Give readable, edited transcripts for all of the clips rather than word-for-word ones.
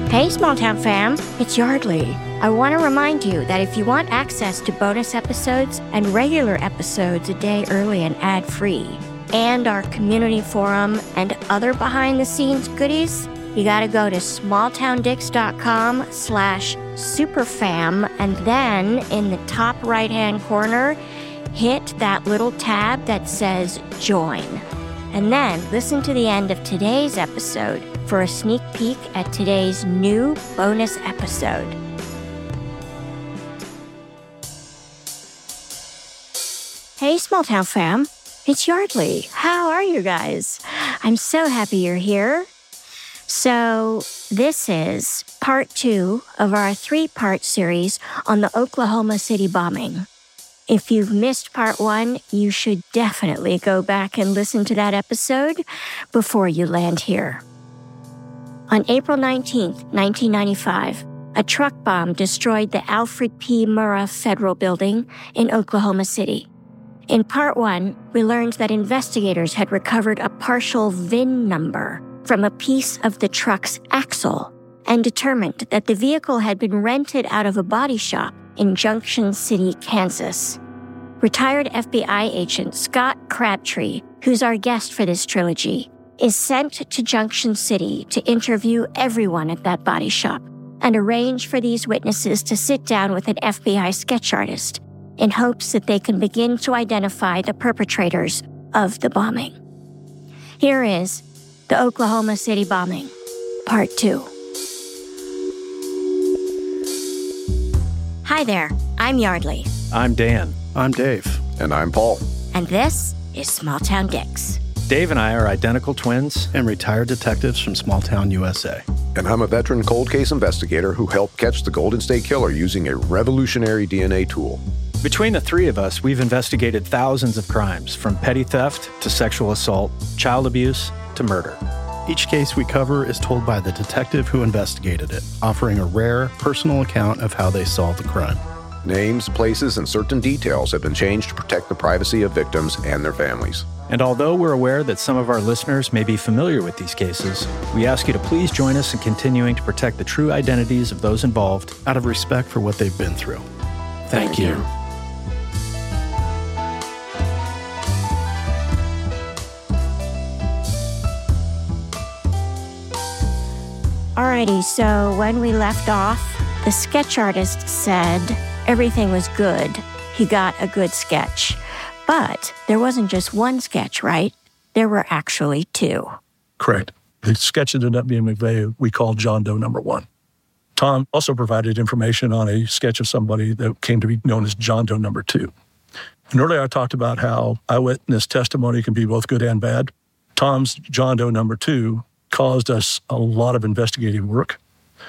Hey, Small Town fam, it's Yardley. I want to remind you that if you want access to bonus episodes and regular episodes a day early and ad-free, and our community forum and other behind-the-scenes goodies, you gotta go to smalltowndicks.com/superfam, and then in the top right-hand corner, hit that little tab that says Join. And then listen to the end of today's episode for a sneak peek at today's new bonus episode. Hey, Small Town fam, it's Yardley. How are you guys? I'm so happy you're here. So this is part 2 of our 3-part series on the Oklahoma City bombing. If you've missed part 1, you should definitely go back and listen to that episode before you land here. On April 19th, 1995, a truck bomb destroyed the Alfred P. Murrah Federal Building in Oklahoma City. In part 1, we learned that investigators had recovered a partial VIN number from a piece of the truck's axle and determined that the vehicle had been rented out of a body shop in Junction City, Kansas. Retired FBI agent Scott Crabtree, who's our guest for this trilogy, is sent to Junction City to interview everyone at that body shop and arrange for these witnesses to sit down with an FBI sketch artist in hopes that they can begin to identify the perpetrators of the bombing. Here is the Oklahoma City bombing, part 2. Hi there, I'm Yardley. I'm Dan. I'm Dave. And I'm Paul. And this is Small Town Dicks. Dave and I are identical twins and retired detectives from Small Town, USA. And I'm a veteran cold case investigator who helped catch the Golden State Killer using a revolutionary DNA tool. Between the three of us, we've investigated thousands of crimes, from petty theft to sexual assault, child abuse to murder. Each case we cover is told by the detective who investigated it, offering a rare, personal account of how they solved the crime. Names, places, and certain details have been changed to protect the privacy of victims and their families. And although we're aware that some of our listeners may be familiar with these cases, we ask you to please join us in continuing to protect the true identities of those involved out of respect for what they've been through. Thank you. Alrighty, so when we left off, the sketch artist said everything was good. He got a good sketch. But there wasn't just one sketch, right? There were actually 2. Correct. The sketch ended up being McVeigh we called John Doe number 1. Tom also provided information on a sketch of somebody that came to be known as John Doe number 2. And earlier I talked about how eyewitness testimony can be both good and bad. Tom's John Doe number 2 caused us a lot of investigative work.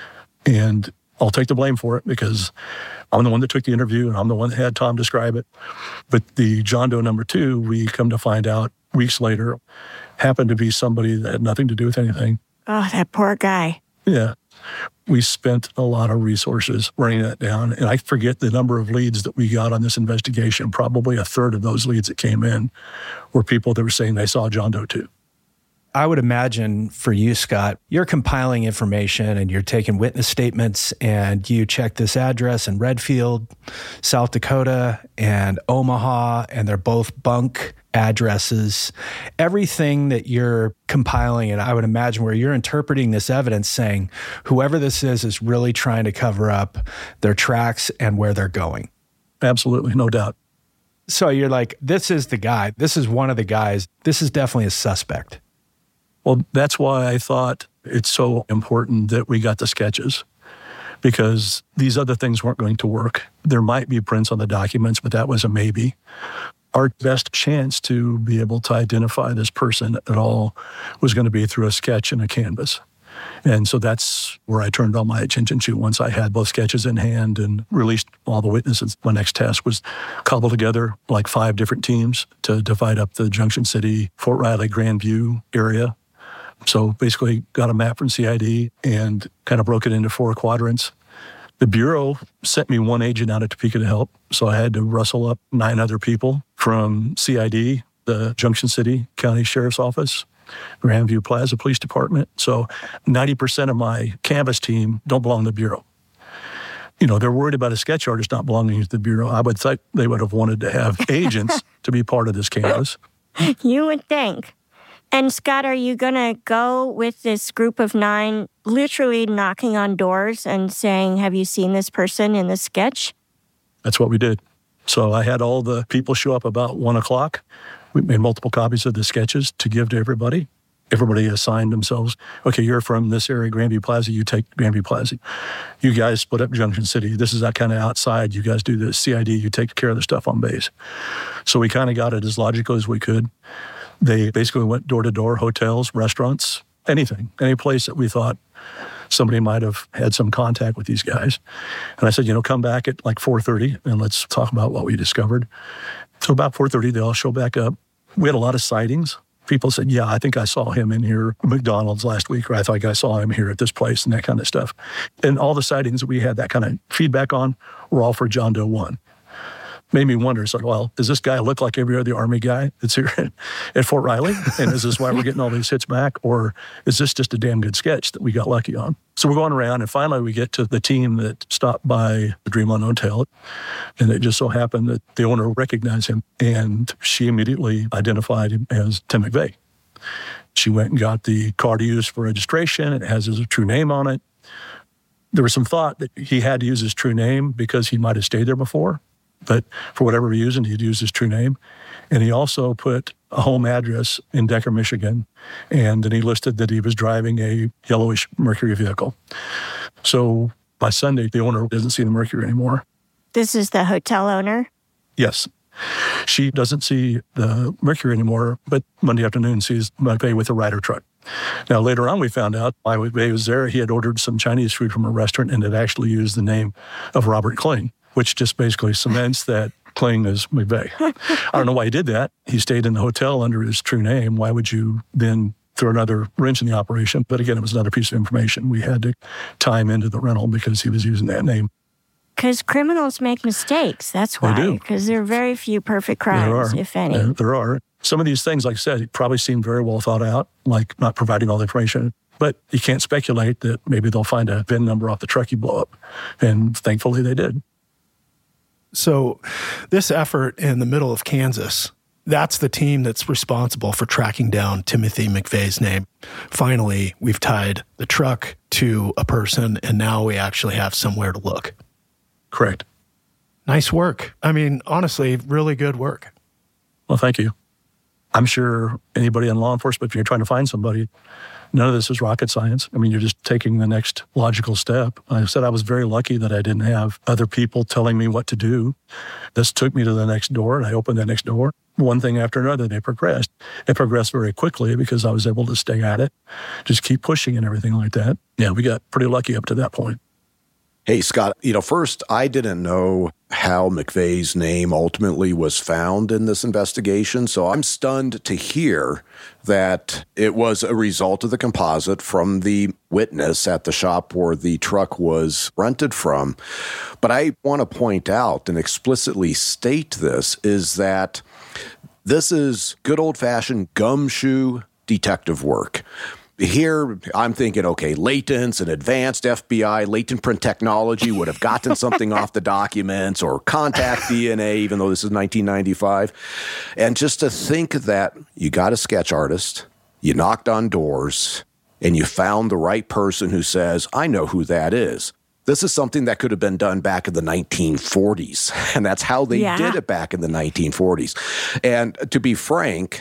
And I'll take the blame for it because I'm the one that took the interview and I'm the one that had Tom describe it. But the John Doe number 2, we come to find out weeks later, happened to be somebody that had nothing to do with anything. Oh, that poor guy. Yeah. We spent a lot of resources running that down. And I forget the number of leads that we got on this investigation. Probably a third of those leads that came in were people that were saying they saw John Doe 2. I would imagine for you, Scott, you're compiling information and you're taking witness statements and you check this address in Redfield, South Dakota, and Omaha, and they're both bunk addresses. Everything that you're compiling, and I would imagine where you're interpreting this evidence saying whoever this is really trying to cover up their tracks and where they're going. Absolutely, no doubt. So you're like, this is the guy. This is one of the guys. This is definitely a suspect. Well, that's why I thought it's so important that we got the sketches, because these other things weren't going to work. There might be prints on the documents, but that was a maybe. Our best chance to be able to identify this person at all was going to be through a sketch and a canvas. And so that's where I turned all my attention to once I had both sketches in hand and released all the witnesses. My next task was cobble together like 5 different teams to divide up the Junction City, Fort Riley, Grandview area. So basically got a map from CID and kind of broke it into 4 quadrants. The Bureau sent me 1 agent out of Topeka to help, so I had to rustle up 9 other people from CID, the Junction City County Sheriff's Office, Grandview Plaza Police Department. So 90% of my canvas team don't belong to the Bureau. They're worried about a sketch artist not belonging to the Bureau. I would think they would have wanted to have agents to be part of this canvas. You would think. And Scott, are you going to go with this group of 9 literally knocking on doors and saying, have you seen this person in the sketch? That's what we did. So I had all the people show up about 1 o'clock. We made multiple copies of the sketches to give to everybody. Everybody assigned themselves, okay, you're from this area, Grandview Plaza, you take Grandview Plaza. You guys split up Junction City. This is that kind of outside. You guys do the CID, you take care of the stuff on base. So we kind of got it as logical as we could. They basically went door to door, hotels, restaurants, anything, any place that we thought somebody might have had some contact with these guys. And I said, come back at like 4:30 and let's talk about what we discovered. So about 4:30, they all show back up. We had a lot of sightings. People said, yeah, I think I saw him in here at McDonald's last week, or I think I saw him here at this place, and that kind of stuff. And all the sightings that we had that kind of feedback on were all for John Doe 1. Made me wonder, it's like, well, does this guy look like every other Army guy that's here at Fort Riley? And is this why we're getting all these hits back? Or is this just a damn good sketch that we got lucky on? So we're going around, and finally we get to the team that stopped by the Dreamland Hotel. And it just so happened that the owner recognized him, and she immediately identified him as Tim McVeigh. She went and got the card he used for registration. It has his true name on it. There was some thought that he had to use his true name because he might have stayed there before. But for whatever reason, he'd used his true name. And he also put a home address in Decker, Michigan. And then he listed that he was driving a yellowish Mercury vehicle. So by Sunday, the owner doesn't see the Mercury anymore. This is the hotel owner? Yes. She doesn't see the Mercury anymore, but Monday afternoon sees McVeigh with a Ryder truck. Now, later on, we found out while McVeigh was there, he had ordered some Chinese food from a restaurant and had actually used the name of Robert Kling, which just basically cements that Kling is McVeigh. I don't know why he did that. He stayed in the hotel under his true name. Why would you then throw another wrench in the operation? But again, it was another piece of information we had to tie him into the rental because he was using that name. Because criminals make mistakes. That's why. They do. Because there are very few perfect crimes, if any. There are. Some of these things, like I said, probably seem very well thought out, like not providing all the information. But you can't speculate that maybe they'll find a VIN number off the truck you blow up. And thankfully they did. So this effort in the middle of Kansas, that's the team that's responsible for tracking down Timothy McVeigh's name. Finally, we've tied the truck to a person, and now we actually have somewhere to look. Correct. Nice work. I mean, honestly, really good work. Well, thank you. I'm sure anybody in law enforcement, if you're trying to find somebody, none of this is rocket science. I mean, you're just taking the next logical step. I said I was very lucky that I didn't have other people telling me what to do. This took me to the next door, and I opened that next door. One thing after another, they progressed. It progressed very quickly because I was able to stay at it, just keep pushing and everything like that. Yeah, we got pretty lucky up to that point. Hey, Scott, first, I didn't know how McVeigh's name ultimately was found in this investigation, so I'm stunned to hear that it was a result of the composite from the witness at the shop where the truck was rented from. But I want to point out and explicitly state this is that this is good old-fashioned gumshoe detective work. Here, I'm thinking, okay, latents and advanced FBI, latent print technology would have gotten something off the documents or contact DNA, even though this is 1995. And just to think that you got a sketch artist, you knocked on doors, and you found the right person who says, I know who that is. This is something that could have been done back in the 1940s, and that's how they did it back in the 1940s. And to be frank,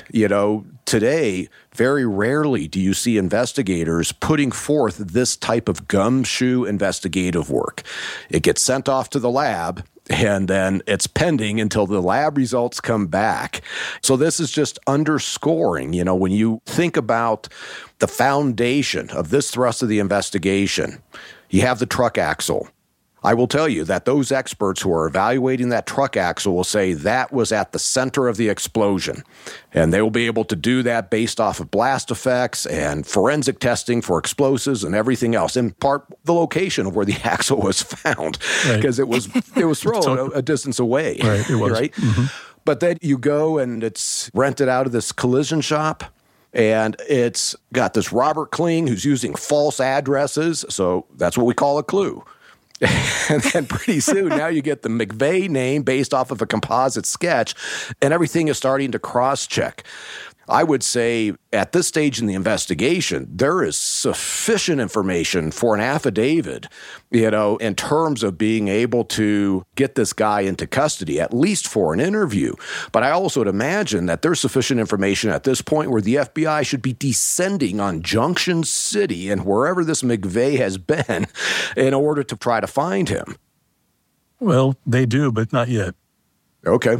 today, very rarely do you see investigators putting forth this type of gumshoe investigative work. It gets sent off to the lab, and then it's pending until the lab results come back. So this is just underscoring, when you think about the foundation of this thrust of the investigation, you have the truck axle. I will tell you that those experts who are evaluating that truck axle will say that was at the center of the explosion. And they will be able to do that based off of blast effects and forensic testing for explosives and everything else. In part, the location of where the axle was found, because it was thrown a distance away. Right, it was. Right? Mm-hmm. But then you go and it's rented out of this collision shop, And it's got this Robert Kling who's using false addresses. So that's what we call a clue. And then pretty soon, now you get the McVeigh name based off of a composite sketch, and everything is starting to cross-check. I would say at this stage in the investigation, there is sufficient information for an affidavit, in terms of being able to get this guy into custody, at least for an interview. But I also would imagine that there's sufficient information at this point where the FBI should be descending on Junction City and wherever this McVeigh has been in order to try to find him. Well, they do, but not yet. Okay.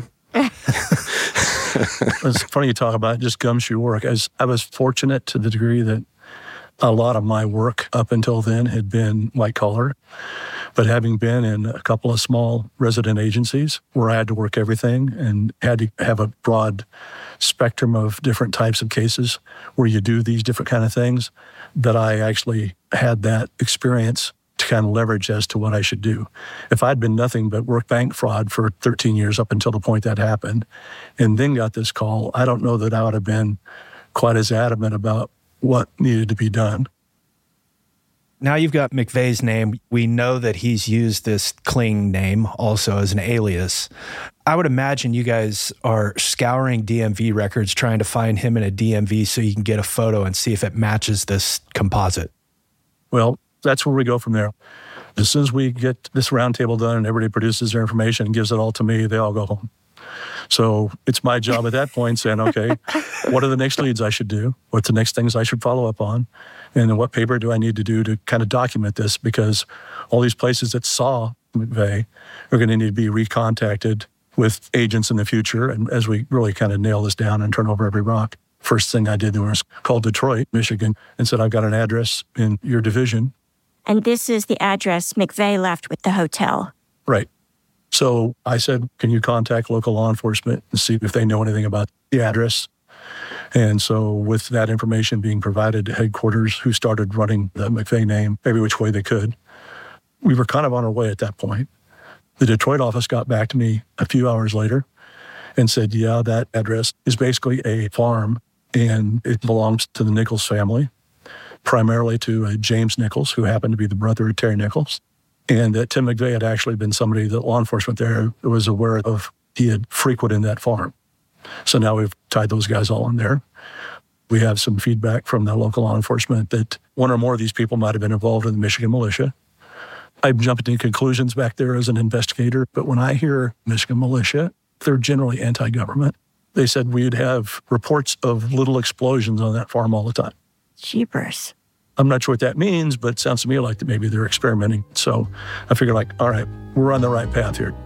It's funny you talk about just gumshoe work. I was fortunate to the degree that a lot of my work up until then had been white collar. But having been in a couple of small resident agencies where I had to work everything and had to have a broad spectrum of different types of cases where you do these different kind of things, that I actually had that experience to kind of leverage as to what I should do. If I'd been nothing but worked bank fraud for 13 years up until the point that happened, and then got this call, I don't know that I would have been quite as adamant about what needed to be done. Now you've got McVeigh's name. We know that he's used this Kling name also as an alias. I would imagine you guys are scouring DMV records trying to find him in a DMV so you can get a photo and see if it matches this composite. Well, that's where we go from there. As soon as we get this roundtable done and everybody produces their information and gives it all to me, they all go home. So it's my job at that point saying, okay, what are the next leads I should do? What's the next things I should follow up on? And then what paper do I need to do to kind of document this? Because all these places that saw McVeigh are going to need to be recontacted with agents in the future. And as we really kind of nail this down and turn over every rock, first thing I did was call Detroit, Michigan, and said, I've got an address in your division. And this is the address McVeigh left with the hotel. Right. So I said, can you contact local law enforcement and see if they know anything about the address? And so with that information being provided to headquarters, who started running the McVeigh name, every which way they could, we were kind of on our way at that point. The Detroit office got back to me a few hours later and said, yeah, that address is basically a farm and it belongs to the Nichols family, primarily to James Nichols, who happened to be the brother of Terry Nichols. And that Tim McVeigh had actually been somebody that law enforcement there was aware of. He had frequented that farm. So now we've tied those guys all in there. We have some feedback from the local law enforcement that one or more of these people might have been involved in the Michigan militia. I'm jumping to conclusions back there as an investigator, but when I hear Michigan militia, they're generally anti-government. They said we'd have reports of little explosions on that farm all the time. Jeepers. I'm not sure what that means, but it sounds to me like that maybe they're experimenting. So I figured all right, we're on the right path here.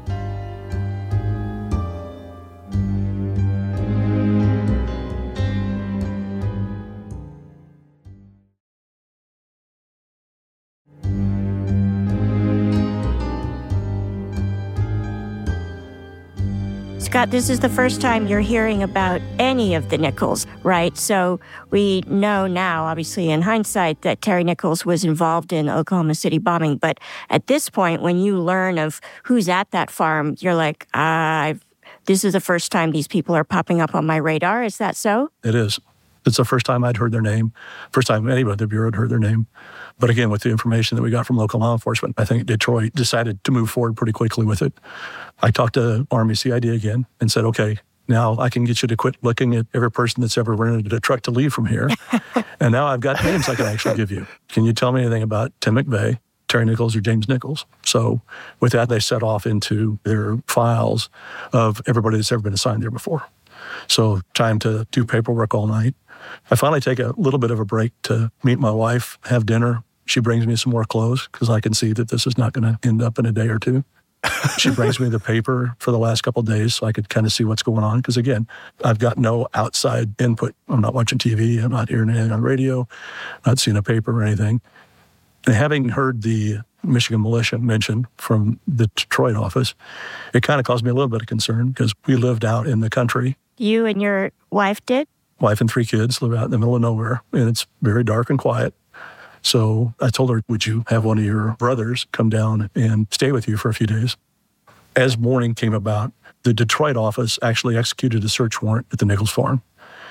Scott, this is the first time you're hearing about any of the Nichols, right? So we know now, obviously in hindsight, that Terry Nichols was involved in the Oklahoma City bombing. But at this point, when you learn of who's at that farm, you're like, this is the first time these people are popping up on my radar. Is that so? It is. It's the first time I'd heard their name, first time anybody at the Bureau had heard their name. But again, with the information that we got from local law enforcement, I think Detroit decided to move forward pretty quickly with it. I talked to Army CID again and said, okay, now I can get you to quit looking at every person that's ever rented a truck to leave from here. And now I've got names I can actually give you. Can you tell me anything about Tim McVeigh, Terry Nichols, or James Nichols? So with that, they set off into their files of everybody that's ever been assigned there before. So time to do paperwork all night. I finally take a little bit of a break to meet my wife, have dinner. She brings me some more clothes because I can see that this is not going to end up in a day or two. She brings me the paper for the last couple of days so I could kind of see what's going on. Because again, I've got no outside input. I'm not watching TV. I'm not hearing anything on radio, not seeing a paper or anything. And having heard the Michigan militia mentioned from the Detroit office, it kind of caused me a little bit of concern because we lived out in the country. You and your wife did? Wife and 3 kids live out in the middle of nowhere, and it's very dark and quiet. So I told her, would you have one of your brothers come down and stay with you for a few days? As morning came about, the Detroit office actually executed a search warrant at the Nichols farm.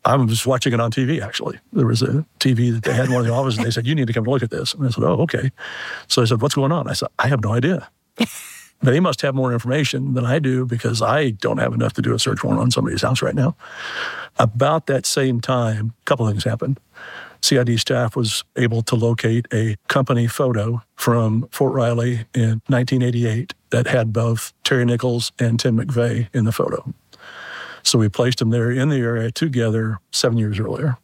I was watching it on TV, actually. There was a TV that they had in one of the offices, and they said, you need to come look at this. And I said, oh, okay. So I said, what's going on? I said, I have no idea. They must have more information than I do because I don't have enough to do a search warrant on somebody's house right now. About that same time, a couple of things happened. CID staff was able to locate a company photo from Fort Riley in 1988 that had both Terry Nichols and Tim McVeigh in the photo. So we placed them there in the area together 7 years earlier.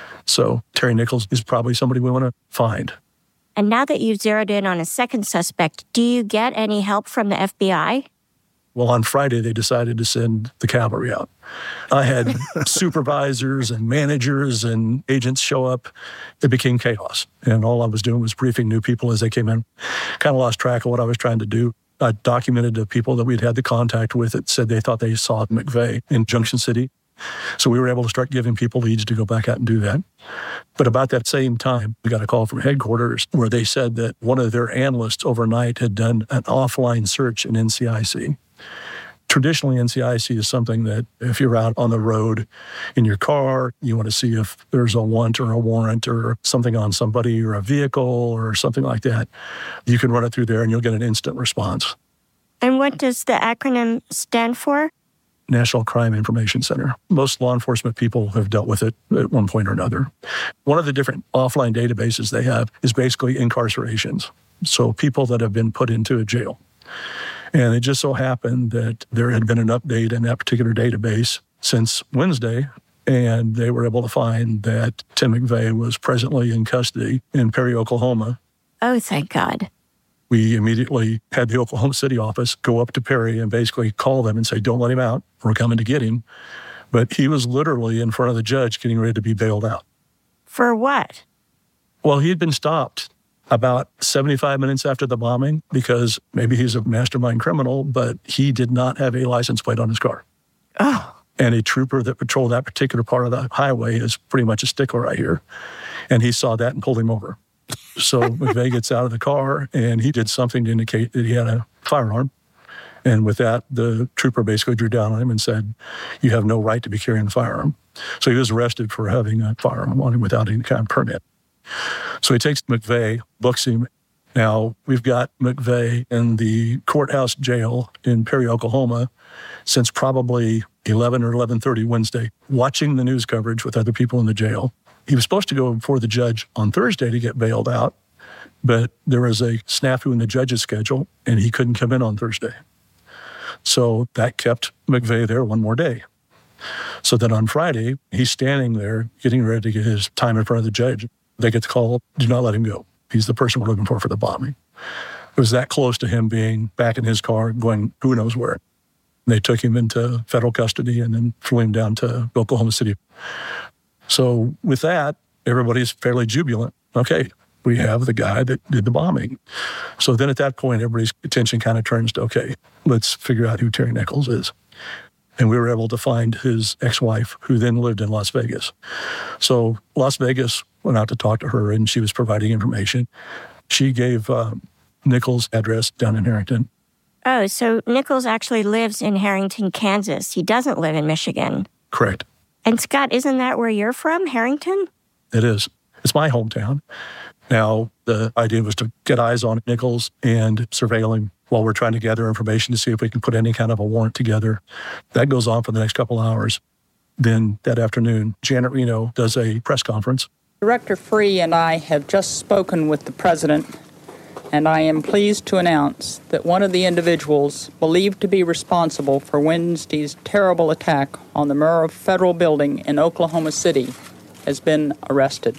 So Terry Nichols is probably somebody we want to find. And now that you've zeroed in on a second suspect, do you get any help from the FBI? Well, on Friday, they decided to send the cavalry out. I had supervisors and managers and agents show up. It became chaos. And all I was doing was briefing new people as they came in. Kind of lost track of what I was trying to do. I documented the people that we'd had the contact with that said they thought they saw McVeigh in Junction City. So we were able to start giving people leads to go back out and do that. But about that same time, we got a call from headquarters where they said that one of their analysts overnight had done an offline search in NCIC. Traditionally, NCIC is something that if you're out on the road in your car, you want to see if there's a want or a warrant or something on somebody or a vehicle or something like that. You can run it through there and you'll get an instant response. And what does the acronym stand for? National Crime Information Center. Most law enforcement people have dealt with it at one point or another. One of the different offline databases they have is basically incarcerations. So people that have been put into a jail. And it just so happened that there had been an update in that particular database since Wednesday, and they were able to find that Tim McVeigh was presently in custody in Perry, Oklahoma. Oh, thank God. We immediately had the Oklahoma City office go up to Perry and basically call them and say, don't let him out. We're coming to get him. But he was literally in front of the judge getting ready to be bailed out. For what? Well, he had been stopped about 75 minutes after the bombing because maybe he's a mastermind criminal, but he did not have a license plate on his car. Oh. And a trooper that patrolled that particular part of the highway is pretty much a stickler right here. And he saw that and pulled him over. So McVeigh gets out of the car and he did something to indicate that he had a firearm. And with that, the trooper basically drew down on him and said, you have no right to be carrying a firearm. So he was arrested for having a firearm on him without any kind of permit. So he takes McVeigh, books him. Now, we've got McVeigh in the courthouse jail in Perry, Oklahoma, since probably 11 or 11:30 Wednesday, watching the news coverage with other people in the jail. He was supposed to go before the judge on Thursday to get bailed out, but there was a snafu in the judge's schedule, and he couldn't come in on Thursday. So that kept McVeigh there one more day. So then on Friday, he's standing there getting ready to get his time in front of the judge. They get the call, do not let him go. He's the person we're looking for the bombing. It was that close to him being back in his car going who knows where. They took him into federal custody and then flew him down to Oklahoma City. So with that, everybody's fairly jubilant. Okay, we have the guy that did the bombing. So then at that point, everybody's attention kind of turns to, okay, let's figure out who Terry Nichols is. And we were able to find his ex-wife, who then lived in Las Vegas. So Las Vegas went out to talk to her, and she was providing information. She gave Nichols' address down in Harrington. Oh, so Nichols actually lives in Harrington, Kansas. He doesn't live in Michigan. Correct. And Scott, isn't that where you're from, Harrington? It is. It's my hometown. Now, the idea was to get eyes on Nichols and surveil him while we're trying to gather information to see if we can put any kind of a warrant together. That goes on for the next couple hours. Then that afternoon, Janet Reno does a press conference. Director Free and I have just spoken with the president, and I am pleased to announce that one of the individuals believed to be responsible for Wednesday's terrible attack on the Murrah Federal Building in Oklahoma City has been arrested.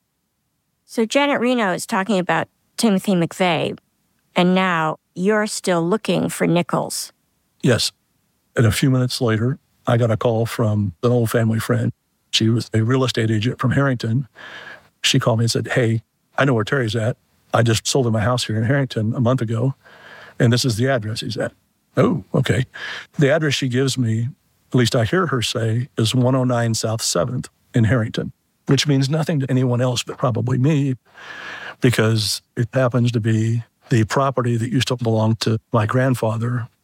So Janet Reno is talking about Timothy McVeigh, and now you're still looking for Nichols. Yes. And a few minutes later, I got a call from an old family friend. She was a real estate agent from Harrington. She called me and said, hey, I know where Terry's at. I just sold him a house here in Harrington a month ago, and this is the address he's at. Oh, okay. The address she gives me, at least I hear her say, is 109 South 7th in Harrington, which means nothing to anyone else but probably me, because it happens to be the property that used to belong to my grandfather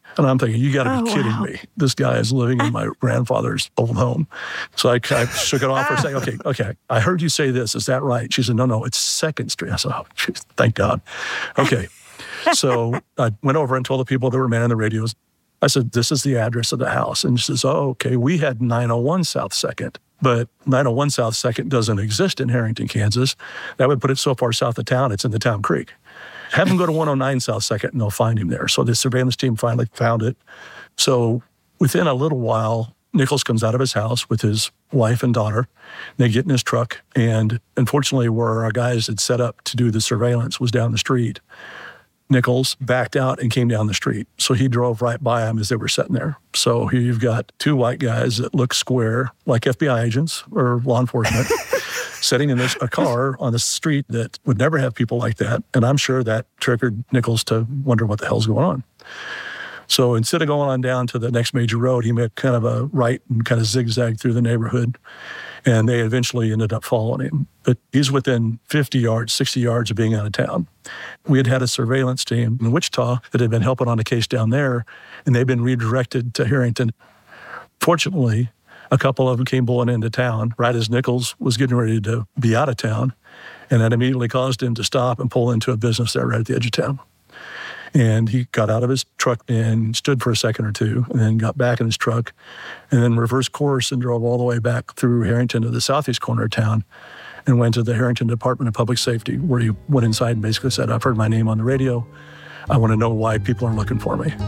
And I'm thinking, you got to be kidding me. This guy is living in my grandfather's old home. So I shook it off for a second. Okay. I heard you say this. Is that right? She said, no, it's 2nd Street. I said, oh, geez, thank God. Okay. So I went over and told the people that were manning the radios. I said, this is the address of the house. And she says, oh, okay. We had 901 South 2nd. But 901 South 2nd doesn't exist in Harrington, Kansas. That would put it so far south of town, it's in the town creek. Have him go to 109 South 2nd and they'll find him there. So the surveillance team finally found it. So within a little while, Nichols comes out of his house with his wife and daughter. They get in his truck. And unfortunately, where our guys had set up to do the surveillance was down the street. Nichols backed out and came down the street. So he drove right by them as they were sitting there. So here you've got 2 white guys that look square, like FBI agents or law enforcement, sitting in a car on the street that would never have people like that. And I'm sure that triggered Nichols to wonder what the hell's going on. So instead of going on down to the next major road, he made kind of a right and kind of zigzagged through the neighborhood. And they eventually ended up following him. But he's within 50 yards, 60 yards of being out of town. We had a surveillance team in Wichita that had been helping on a case down there, and they've been redirected to Harrington. Fortunately, a couple of them came blowing into town right as Nichols was getting ready to be out of town, and that immediately caused him to stop and pull into a business there right at the edge of town. And he got out of his truck and stood for a second or two and then got back in his truck and then reversed course and drove all the way back through Harrington to the southeast corner of town and went to the Harrington Department of Public Safety, where he went inside and basically said, I've heard my name on the radio. I want to know why people are looking for me.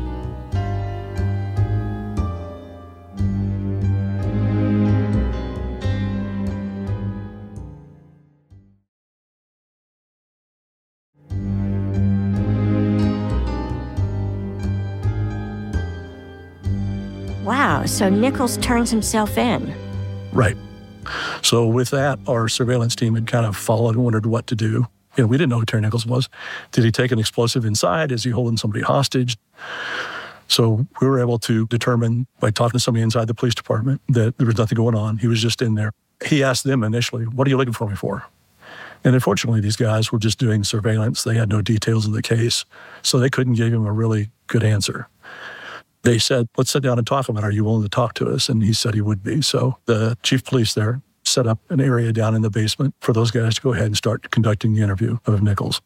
Wow, so Nichols turns himself in. Right. So with that, our surveillance team had kind of followed and wondered what to do. We didn't know who Terry Nichols was. Did he take an explosive inside? Is he holding somebody hostage? So we were able to determine by talking to somebody inside the police department that there was nothing going on. He was just in there. He asked them initially, what are you looking for me for? And unfortunately, these guys were just doing surveillance. They had no details of the case, so they couldn't give him a really good answer. They said, let's sit down and talk about it. Are you willing to talk to us? And he said he would be. So the chief of police there set up an area down in the basement for those guys to go ahead and start conducting the interview of Nichols.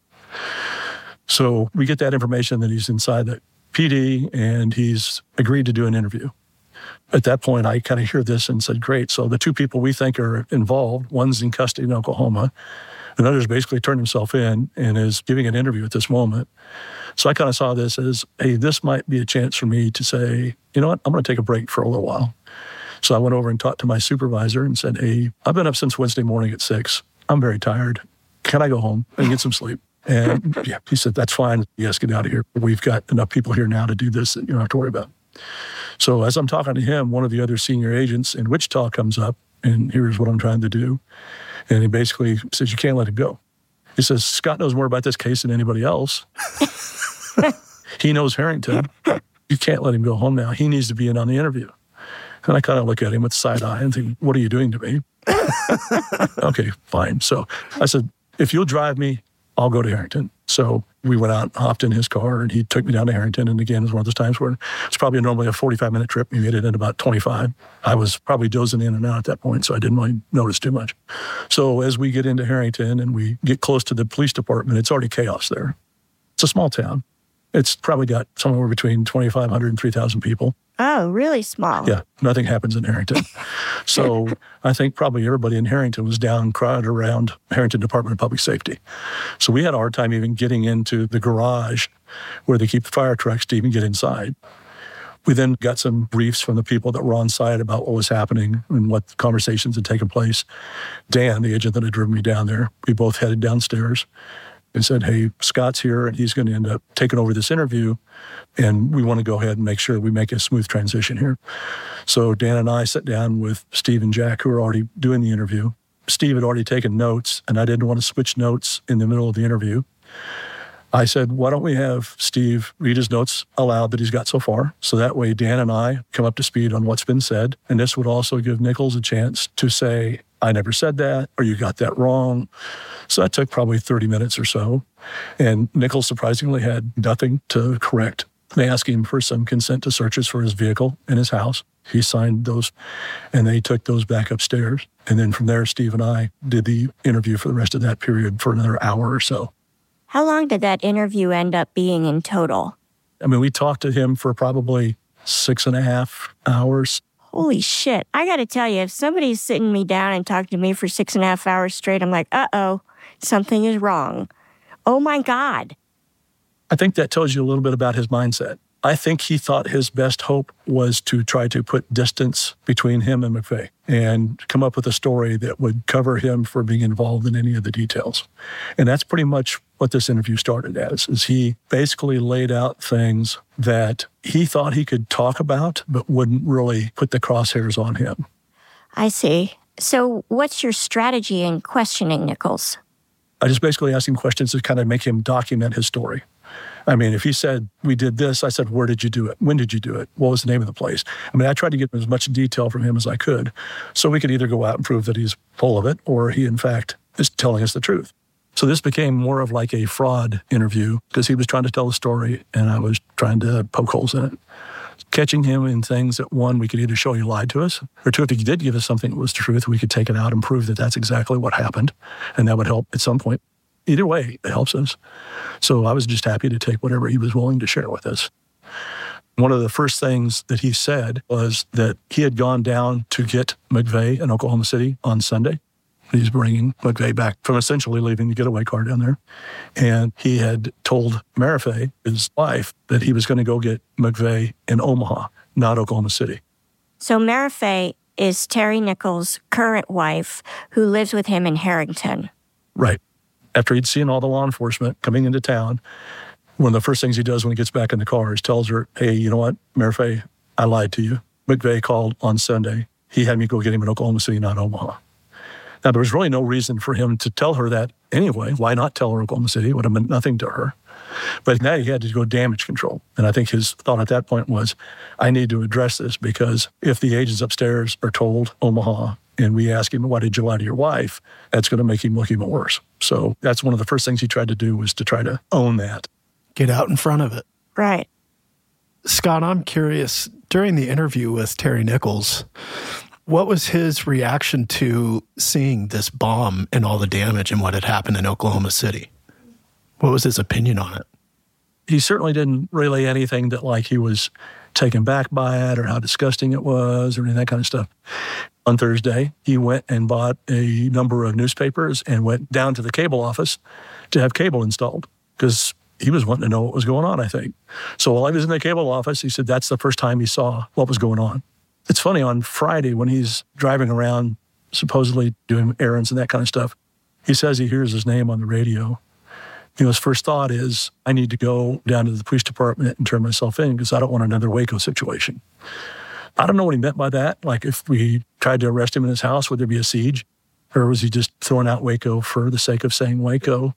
So we get that information that he's inside the PD and he's agreed to do an interview. At that point, I kind of hear this and said, great. So the 2 people we think are involved, one's in custody in Oklahoma, another's basically turned himself in and is giving an interview at this moment. So I kind of saw this as, hey, this might be a chance for me to say, you know what, I'm going to take a break for a little while. So I went over and talked to my supervisor and said, hey, I've been up since Wednesday morning at 6. I'm very tired. Can I go home and get some sleep? And yeah, he said, that's fine. Yes, get out of here. We've got enough people here now to do this that you don't have to worry about. So as I'm talking to him, one of the other senior agents in Wichita comes up and here's what I'm trying to do. And he basically says, you can't let it go. He says, Scott knows more about this case than anybody else. He knows Harrington. You can't let him go home now. He needs to be in on the interview. And I kind of look at him with side eye and think, what are you doing to me? Okay, fine. So I said, if you'll drive me, I'll go to Harrington. So we went out, hopped in his car, and he took me down to Harrington. And again, it was one of those times where it's probably normally a 45-minute trip. We made it in about 25. I was probably dozing in and out at that point, so I didn't really notice too much. So as we get into Harrington and we get close to the police department, it's already chaos there. It's a small town. It's probably got somewhere between 2,500 and 3,000 people. Oh, really small. Yeah, nothing happens in Harrington. So I think probably everybody in Harrington was down crowded around Harrington Department of Public Safety. So we had a hard time even getting into the garage where they keep the fire trucks to even get inside. We then got some briefs from the people that were on site about what was happening and what conversations had taken place. Dan, the agent that had driven me down there, we both headed downstairs and said, hey, Scott's here and he's going to end up taking over this interview. And we want to go ahead and make sure we make a smooth transition here. So Dan and I sat down with Steve and Jack, who were already doing the interview. Steve had already taken notes, and I didn't want to switch notes in the middle of the interview. I said, why don't we have Steve read his notes aloud that he's got so far? So that way Dan and I come up to speed on what's been said. And this would also give Nichols a chance to say, I never said that, or you got that wrong. So that took probably 30 minutes or so. And Nichols surprisingly had nothing to correct. They asked him for some consent to searches for his vehicle and his house. He signed those, and they took those back upstairs. And then from there, Steve and I did the interview for the rest of that period for another hour or so. How long did that interview end up being in total? I mean, we talked to him for probably 6.5 hours. Holy shit. I got to tell you, if somebody's sitting me down and talking to me for 6.5 hours straight, I'm like, uh-oh, something is wrong. Oh, my God. I think that tells you a little bit about his mindset. I think he thought his best hope was to try to put distance between him and McVeigh and come up with a story that would cover him for being involved in any of the details. And that's pretty much what this interview started as, is he basically laid out things that he thought he could talk about, but wouldn't really put the crosshairs on him. I see. So what's your strategy in questioning Nichols? I just basically asked him questions to kind of make him document his story. I mean, if he said, we did this, I said, where did you do it? When did you do it? What was the name of the place? I mean, I tried to get as much detail from him as I could so we could either go out and prove that he's full of it or he, in fact, is telling us the truth. So this became more of like a fraud interview because he was trying to tell a story and I was trying to poke holes in it. Catching him in things that, one, we could either show he lied to us, or two, if he did give us something that was the truth, we could take it out and prove that that's exactly what happened, and that would help at some point. Either way, it helps us. So I was just happy to take whatever he was willing to share with us. One of the first things that he said was that he had gone down to get McVeigh in Oklahoma City on Sunday. He's bringing McVeigh back from essentially leaving the getaway car down there. And he had told Marifé, his wife, that he was going to go get McVeigh in Omaha, not Oklahoma City. So Marifé is Terry Nichols' current wife who lives with him in Harrington. Right. After he'd seen all the law enforcement coming into town, one of the first things he does when he gets back in the car is tells her, hey, you know what, Marifé, I lied to you. McVeigh called on Sunday. He had me go get him in Oklahoma City, not Omaha. Now, there was really no reason for him to tell her that anyway. Why not tell her Oklahoma City? It would have meant nothing to her. But now he had to go damage control. And I think his thought at that point was, I need to address this because if the agents upstairs are told Omaha and we ask him, why did you lie to your wife? That's going to make him look even worse. So that's one of the first things he tried to do was to try to own that. Get out in front of it. Right. Scott, I'm curious, during the interview with Terry Nichols, what was his reaction to seeing this bomb and all the damage and what had happened in Oklahoma City? What was his opinion on it? He certainly didn't relay anything that like he was taken back by it or how disgusting it was or any of that kind of stuff. On Thursday, he went and bought a number of newspapers and went down to the cable office to have cable installed because he was wanting to know what was going on, I think. So while I was in the cable office, he said that's the first time he saw what was going on. It's funny, on Friday when he's driving around supposedly doing errands and that kind of stuff, he says he hears his name on the radio. You know, his first thought is, I need to go down to the police department and turn myself in because I don't want another Waco situation. I don't know what he meant by that. Like if we tried to arrest him in his house, would there be a siege? Or was he just throwing out Waco for the sake of saying Waco?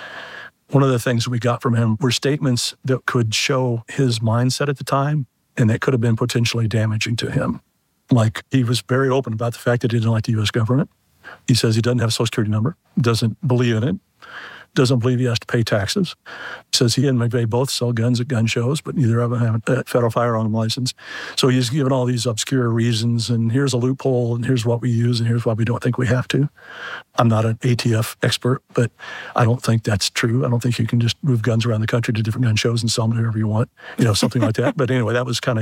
One of the things we got from him were statements that could show his mindset at the time and that could have been potentially damaging to him. Like he was very open about the fact that he didn't like the U.S. government. He says he doesn't have a Social Security number, doesn't believe in it, doesn't believe he has to pay taxes. He says he and McVeigh both sell guns at gun shows, but neither of them have a federal firearm license. So he's given all these obscure reasons, and here's a loophole, and here's what we use, and here's why we don't think we have to. I'm not an ATF expert, but I don't think that's true. I don't think you can just move guns around the country to different gun shows and sell them wherever you want, you know, something like that. But anyway, that was kind of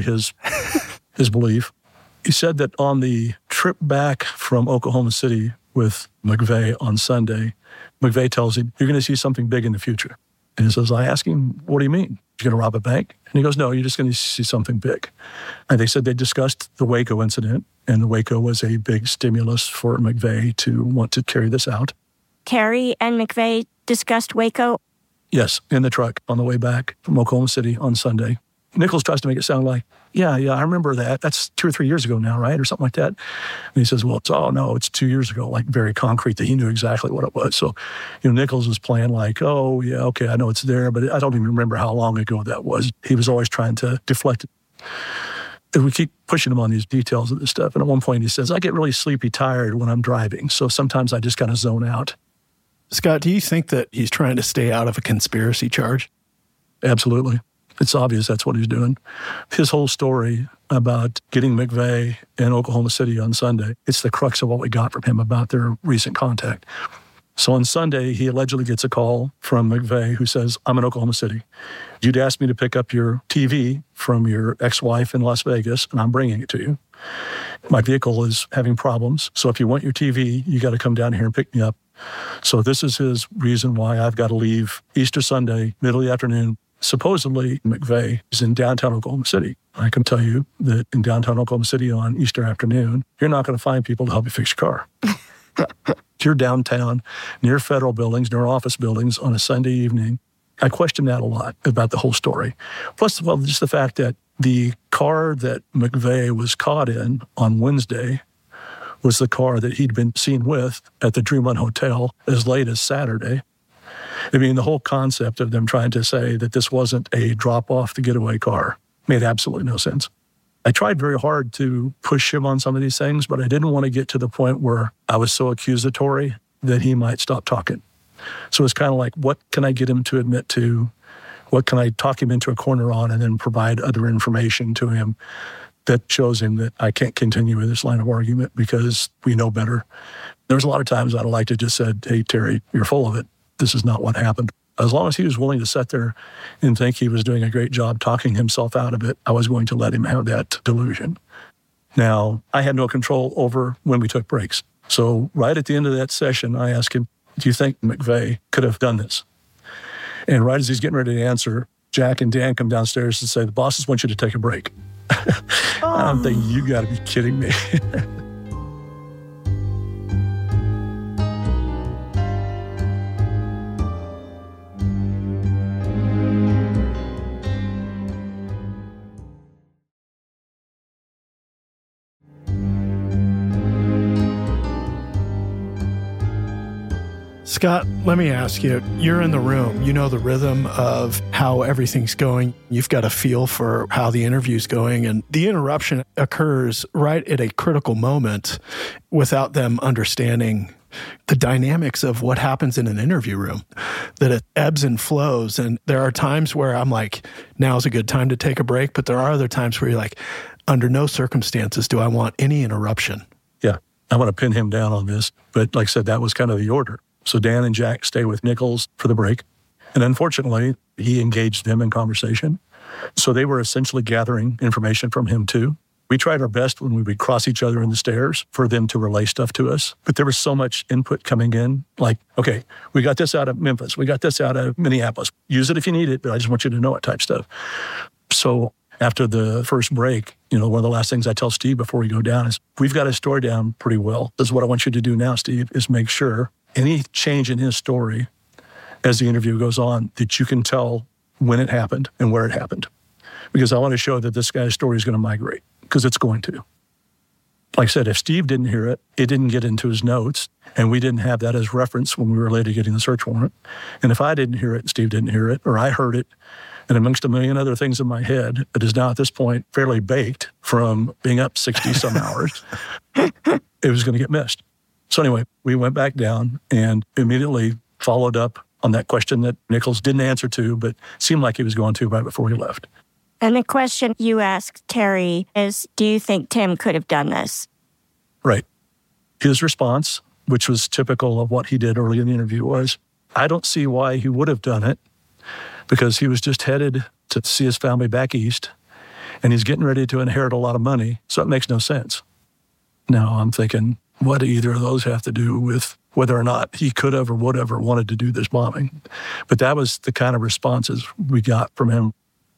his belief. He said that on the trip back from Oklahoma City with McVeigh on Sunday, McVeigh tells him, you're going to see something big in the future. And he says, I ask him, what do you mean? You're going to rob a bank? And he goes, no, you're just going to see something big. And they said they discussed the Waco incident, and the Waco was a big stimulus for McVeigh to want to carry this out. Terry and McVeigh discussed Waco? Yes, in the truck on the way back from Oklahoma City on Sunday. Nichols tries to make it sound like, yeah, I remember that. That's 2 or 3 years ago now, right? Or something like that. And he says, well, it's 2 years ago, like very concrete that he knew exactly what it was. So, you know, Nichols was playing like, oh, yeah, okay, I know it's there, but I don't even remember how long ago that was. He was always trying to deflect it. And we keep pushing him on these details of this stuff. And at one point he says, I get really sleepy tired when I'm driving. So sometimes I just kind of zone out. Scott, do you think that he's trying to stay out of a conspiracy charge? Absolutely. It's obvious that's what he's doing. His whole story about getting McVeigh in Oklahoma City on Sunday, it's the crux of what we got from him about their recent contact. So on Sunday, he allegedly gets a call from McVeigh who says, I'm in Oklahoma City. You'd asked me to pick up your TV from your ex-wife in Las Vegas, and I'm bringing it to you. My vehicle is having problems, so if you want your TV, you got to come down here and pick me up. So this is his reason why I've got to leave Easter Sunday, middle of the afternoon. Supposedly, McVeigh is in downtown Oklahoma City. I can tell you that in downtown Oklahoma City on Easter afternoon, you're not going to find people to help you fix your car. You're downtown, near federal buildings, near office buildings on a Sunday evening. I question that a lot about the whole story. Plus, well, just the fact that the car that McVeigh was caught in on Wednesday was the car that he'd been seen with at the Dreamland Hotel as late as Saturday. I mean, the whole concept of them trying to say that this wasn't a drop-off the getaway car made absolutely no sense. I tried very hard to push him on some of these things, but I didn't want to get to the point where I was so accusatory that he might stop talking. So it's kind of like, what can I get him to admit to? What can I talk him into a corner on and then provide other information to him that shows him that I can't continue with this line of argument because we know better. There's a lot of times I'd have liked to just said, hey, Terry, you're full of it. This is not what happened. As long as he was willing to sit there and think he was doing a great job talking himself out of it, I was going to let him have that delusion. Now, I had no control over when we took breaks. So right at the end of that session, I asked him, do you think McVeigh could have done this? And right as he's getting ready to answer, Jack and Dan come downstairs and say, the bosses want you to take a break. I'm thinking, you got to be kidding me. Scott, let me ask you, you're in the room, you know the rhythm of how everything's going. You've got a feel for how the interview's going, and the interruption occurs right at a critical moment without them understanding the dynamics of what happens in an interview room, that it ebbs and flows. And there are times where I'm like, now's a good time to take a break. But there are other times where you're like, under no circumstances do I want any interruption. Yeah, I want to pin him down on this. But like I said, that was kind of the order. So Dan and Jack stay with Nichols for the break. And unfortunately, he engaged them in conversation. So they were essentially gathering information from him too. We tried our best when we would cross each other in the stairs for them to relay stuff to us. But there was so much input coming in, like, okay, we got this out of Memphis. We got this out of Minneapolis. Use it if you need it, but I just want you to know it type stuff. So after the first break, one of the last things I tell Steve before we go down is, we've got his story down pretty well. This is what I want you to do now, Steve, is make sure any change in his story as the interview goes on, that you can tell when it happened and where it happened. Because I want to show that this guy's story is going to migrate, because it's going to. Like I said, if Steve didn't hear it, it didn't get into his notes, and we didn't have that as reference when we were later getting the search warrant. And if I didn't hear it, Steve didn't hear it, or I heard it, and amongst a million other things in my head that is now at this point fairly baked from being up 60-some hours, it was going to get missed. So anyway, we went back down and immediately followed up on that question that Nichols didn't answer to, but seemed like he was going to right before he left. And the question you asked Terry is, do you think Tim could have done this? Right. His response, which was typical of what he did early in the interview, was, I don't see why he would have done it, because he was just headed to see his family back east, and he's getting ready to inherit a lot of money, so it makes no sense. Now I'm thinking, what do either of those have to do with whether or not he could have or would have or wanted to do this bombing? But that was the kind of responses we got from him.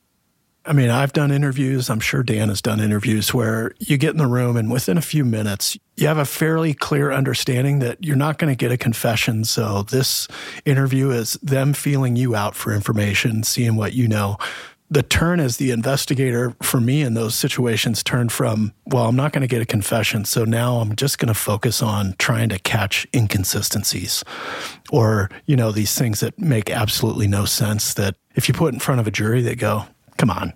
I mean, I've done interviews, I'm sure Dan has done interviews, where you get in the room and within a few minutes, you have a fairly clear understanding that you're not going to get a confession. So this interview is them feeling you out for information, seeing what you know. The turn as the investigator for me in those situations turned from, well, I'm not going to get a confession, so now I'm just going to focus on trying to catch inconsistencies or, these things that make absolutely no sense that if you put in front of a jury, they go, come on.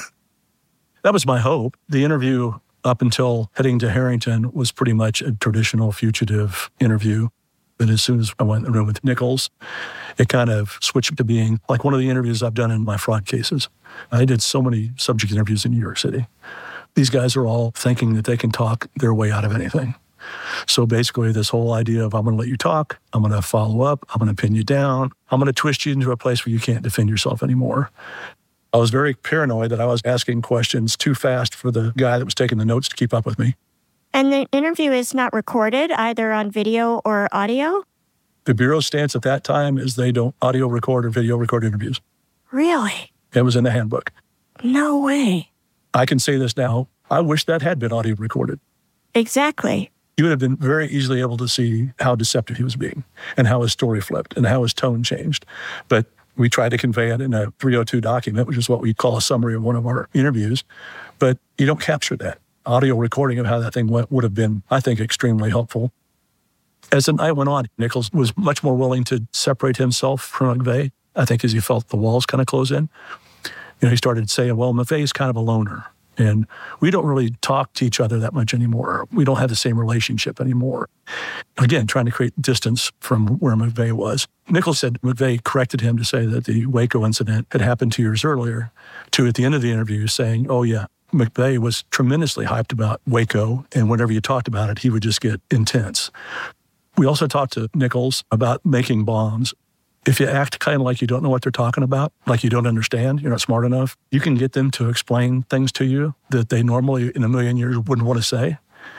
That was my hope. The interview up until heading to Harrington was pretty much a traditional fugitive interview. But as soon as I went in the room with Nichols, it kind of switched to being like one of the interviews I've done in my fraud cases. I did so many subject interviews in New York City. These guys are all thinking that they can talk their way out of anything. So basically this whole idea of I'm going to let you talk, I'm going to follow up, I'm going to pin you down, I'm going to twist you into a place where you can't defend yourself anymore. I was very paranoid that I was asking questions too fast for the guy that was taking the notes to keep up with me. And the interview is not recorded either on video or audio? The Bureau's stance at that time is they don't audio record or video record interviews. Really? It was in the handbook. No way. I can say this now. I wish that had been audio recorded. Exactly. You would have been very easily able to see how deceptive he was being and how his story flipped and how his tone changed. But we tried to convey it in a 302 document, which is what we call a summary of one of our interviews. But you don't capture that. Audio recording of how that thing went would have been, I think, extremely helpful. As the night went on, Nichols was much more willing to separate himself from McVeigh, I think, as he felt the walls kind of close in. He started saying, well, McVeigh's kind of a loner. And we don't really talk to each other that much anymore. We don't have the same relationship anymore. Again, trying to create distance from where McVeigh was. Nichols said McVeigh corrected him to say that the Waco incident had happened 2 years earlier, to at the end of the interview saying, oh yeah, McVeigh was tremendously hyped about Waco, and whenever you talked about it, he would just get intense. We also talked to Nichols about making bombs. If you act kind of like you don't know what they're talking about, like you don't understand, you're not smart enough, you can get them to explain things to you that they normally in a million years wouldn't want to say.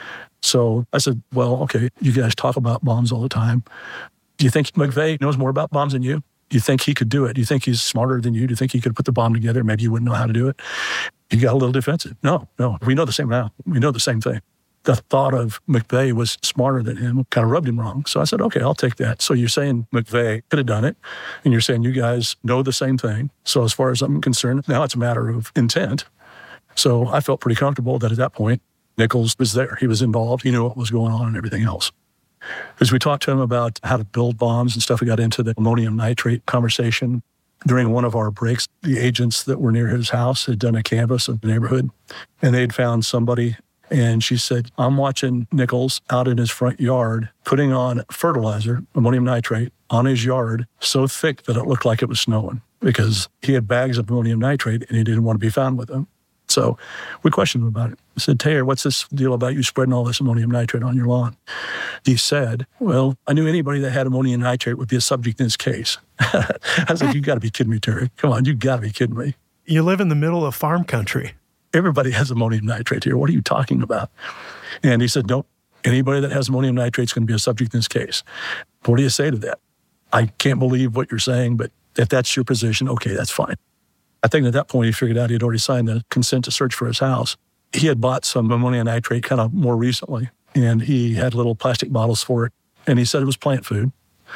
So I said, well, okay, you guys talk about bombs all the time. Do you think McVeigh knows more about bombs than you? Do you think he could do it? Do you think he's smarter than you? Do you think he could put the bomb together? Maybe you wouldn't know how to do it. He got a little defensive. No, we know the same now. We know the same thing. The thought of McVeigh was smarter than him kind of rubbed him wrong. So I said, okay, I'll take that. So you're saying McVeigh could have done it, and you're saying you guys know the same thing. So as far as I'm concerned, now it's a matter of intent. So I felt pretty comfortable that at that point, Nichols was there. He was involved. He knew what was going on and everything else. As we talked to him about how to build bombs and stuff, we got into the ammonium nitrate conversation. During one of our breaks, the agents that were near his house had done a canvass of the neighborhood, and they'd found somebody. And she said, I'm watching Nichols out in his front yard putting on fertilizer, ammonium nitrate, on his yard so thick that it looked like it was snowing because he had bags of ammonium nitrate and he didn't want to be found with them. So we questioned him about it. I said, Taylor, what's this deal about you spreading all this ammonium nitrate on your lawn? He said, well, I knew anybody that had ammonium nitrate would be a subject in this case. I said, you got to be kidding me, Terry. Come on, you got to be kidding me. You live in the middle of farm country. Everybody has ammonium nitrate here. What are you talking about? And he said, nope, anybody that has ammonium nitrate is going to be a subject in this case. What do you say to that? I can't believe what you're saying, but if that's your position, okay, that's fine. I think at that point, he figured out he had already signed the consent to search for his house. He had bought some ammonium nitrate kind of more recently, and he had little plastic bottles for it. And he said it was plant food,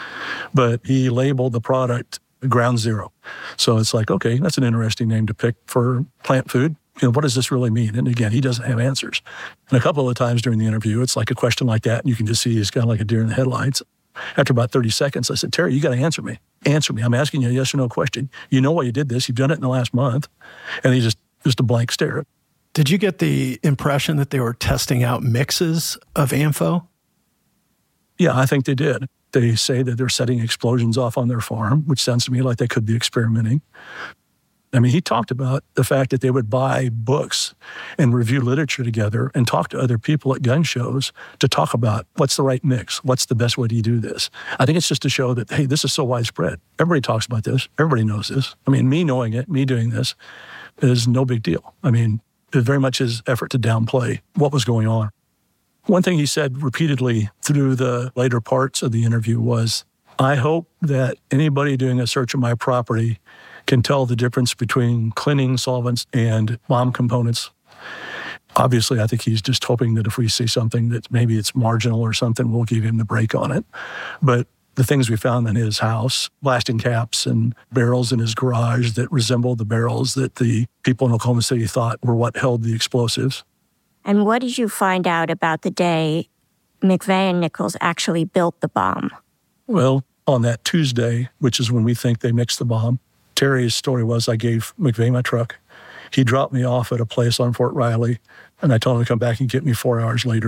but he labeled the product Ground Zero. So it's like, okay, that's an interesting name to pick for plant food. What does this really mean? And again, he doesn't have answers. And a couple of times during the interview, it's like a question like that, and you can just see he's kind of like a deer in the headlights. After about 30 seconds, I said, Terry, you got to answer me. Answer me. I'm asking you a yes or no question. You know why you did this. You've done it in the last month. And he just a blank stare. Did you get the impression that they were testing out mixes of AMFO? Yeah, I think they did. They say that they're setting explosions off on their farm, which sounds to me like they could be experimenting. I mean, he talked about the fact that they would buy books and review literature together and talk to other people at gun shows to talk about what's the right mix, what's the best way to do this. I think it's just to show that, hey, this is so widespread. Everybody talks about this. Everybody knows this. I mean, me knowing it, me doing this is no big deal. I mean, it very much his effort to downplay what was going on. One thing he said repeatedly through the later parts of the interview was, I hope that anybody doing a search of my property can tell the difference between cleaning solvents and bomb components. Obviously, I think he's just hoping that if we see something that maybe it's marginal or something, we'll give him the break on it. But the things we found in his house, blasting caps and barrels in his garage that resembled the barrels that the people in Oklahoma City thought were what held the explosives. And what did you find out about the day McVeigh and Nichols actually built the bomb? Well, on that Tuesday, which is when we think they mixed the bomb, Terry's story was I gave McVeigh my truck. He dropped me off at a place on Fort Riley, and I told him to come back and get me 4 hours later.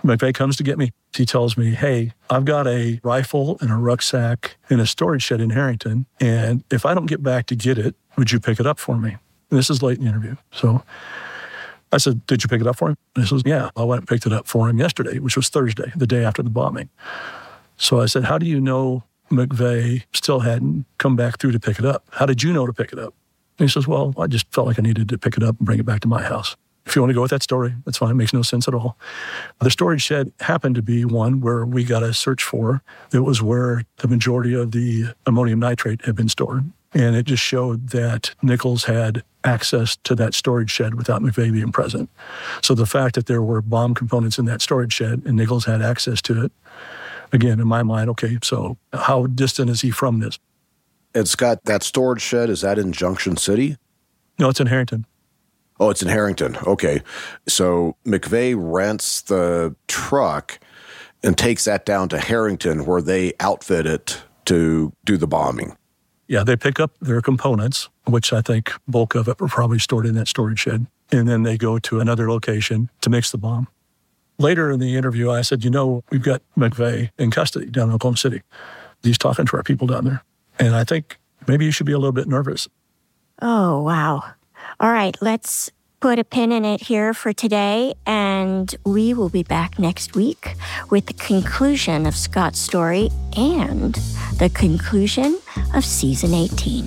McVeigh comes to get me. He tells me, hey, I've got a rifle and a rucksack in a storage shed in Harrington, and if I don't get back to get it, would you pick it up for me? And this is late in the interview. So I said, did you pick it up for him? And he says, yeah, I went and picked it up for him yesterday, which was Thursday, the day after the bombing. So I said, how do you know McVeigh still hadn't come back through to pick it up? How did you know to pick it up? And he says, well, I just felt like I needed to pick it up and bring it back to my house. If you want to go with that story, that's fine. It makes no sense at all. The storage shed happened to be one where we got a search for. It was where the majority of the ammonium nitrate had been stored. And it just showed that Nichols had access to that storage shed without McVeigh being present. So the fact that there were bomb components in that storage shed and Nichols had access to it, again, in my mind, okay, so how distant is he from this? And Scott, that storage shed, is that in Junction City? No, it's in Harrington. Oh, it's in Harrington. Okay. So McVeigh rents the truck and takes that down to Harrington where they outfit it to do the bombing. Yeah, they pick up their components, which I think bulk of it were probably stored in that storage shed, and then they go to another location to mix the bomb. Later in the interview, I said, we've got McVeigh in custody down in Oklahoma City. He's talking to our people down there. And I think maybe you should be a little bit nervous. Oh, wow. All right, let's put a pin in it here for today, and we will be back next week with the conclusion of Scott's story and the conclusion of Season 18.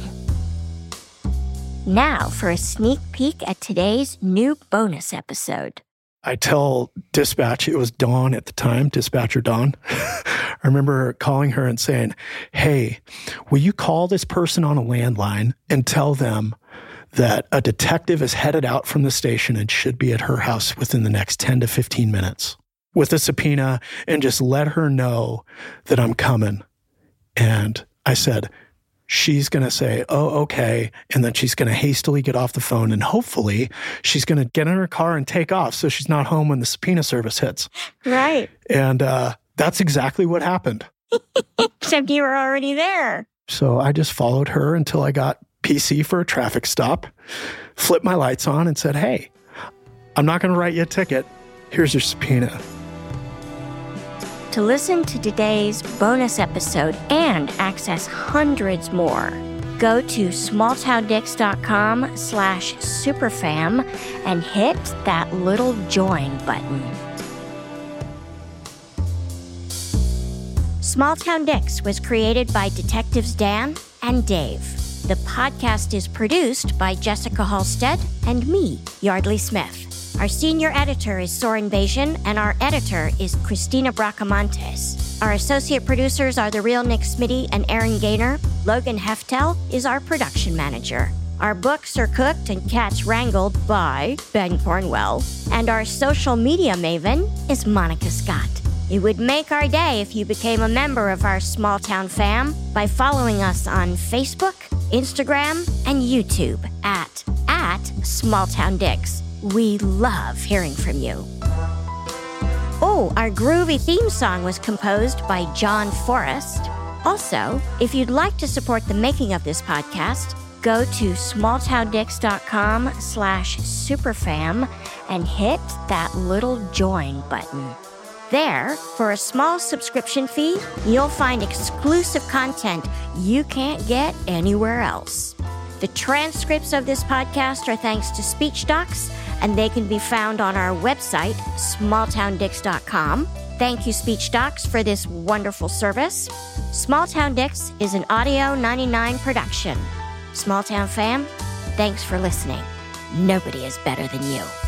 Now for a sneak peek at today's new bonus episode. I tell dispatch, it was Dawn at the time, dispatcher Dawn. I remember calling her and saying, hey, will you call this person on a landline and tell them that a detective is headed out from the station and should be at her house within the next 10 to 15 minutes with a subpoena, and just let her know that I'm coming. And I said, she's going to say, oh, okay. And then she's going to hastily get off the phone, and hopefully she's going to get in her car and take off so she's not home when the subpoena service hits. Right. And that's exactly what happened. Except you were already there. So I just followed her until I got PC for a traffic stop, flipped my lights on and said, hey, I'm not going to write you a ticket. Here's your subpoena. To listen to today's bonus episode and access hundreds more, go to smalltowndicks.com/superfam and hit that little join button. Small Town Dicks was created by Detectives Dan and Dave. The podcast is produced by Jessica Halstead and me, Yardley Smith. Our senior editor is Soren Bajan, and our editor is Christina Bracamontes. Our associate producers are The Real Nick Smitty and Aaron Gaynor. Logan Heftel is our production manager. Our books are cooked and cats wrangled by Ben Cornwell. And our social media maven is Monica Scott. It would make our day if you became a member of our small town fam by following us on Facebook, Instagram, and YouTube at Small Town Dicks. We love hearing from you. Oh, our groovy theme song was composed by John Forrest. Also, if you'd like to support the making of this podcast, go to smalltowndicks.com/superfam and hit that little join button. There, for a small subscription fee, you'll find exclusive content you can't get anywhere else. The transcripts of this podcast are thanks to SpeechDocs, and they can be found on our website, smalltowndicks.com. Thank you, SpeechDocs, for this wonderful service. Small Town Dicks is an Audio 99 production. Small Town fam, thanks for listening. Nobody is better than you.